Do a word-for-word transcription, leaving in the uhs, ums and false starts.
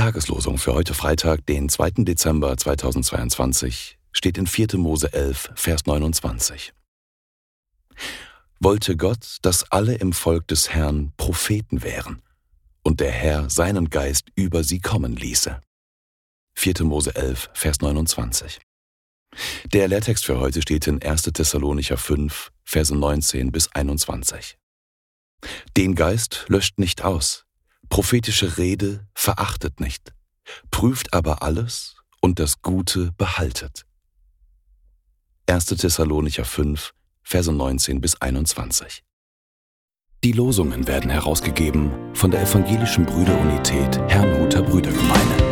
Tageslosung für heute Freitag, den zweiten Dezember zweitausendzweiundzwanzig, steht in vierter Mose elf, Vers neunundzwanzig. Wollte Gott, dass alle im Volk des Herrn Propheten wären und der Herr seinen Geist über sie kommen ließe. vierter Mose elf, Vers neunundzwanzig. Der Lehrtext für heute steht in erster Thessalonicher fünf, Verse neunzehn bis einundzwanzig. Den Geist löscht nicht aus, prophetische Rede verachtet nicht, prüft aber alles und das Gute behaltet. erster Thessalonicher fünf, Verse neunzehn bis einundzwanzig. Die Losungen werden herausgegeben von der Evangelischen Brüderunität Herrnhuter Brüdergemeine.